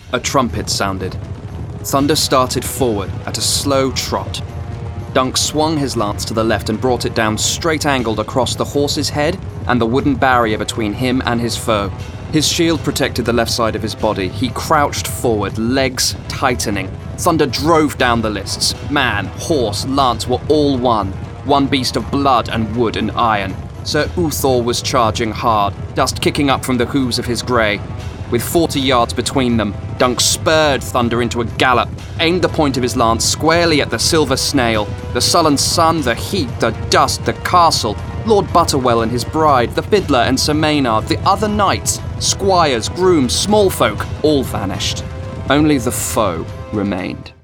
A trumpet sounded. Thunder started forward at a slow trot. Dunk swung his lance to the left and brought it down straight-angled across the horse's head and the wooden barrier between him and his foe. His shield protected the left side of his body. He crouched forward, legs tightening. Thunder drove down the lists. Man, horse, lance were all one. One beast of blood and wood and iron. Sir Uthor was charging hard, dust kicking up from the hooves of his grey. With 40 yards between them, Dunk spurred Thunder into a gallop, aimed the point of his lance squarely at the silver snail, the sullen sun, the heat, the dust, the castle, Lord Butterwell and his bride, the fiddler and Sir Maynard, the other knights, squires, grooms, small folk, all vanished. Only the foe remained.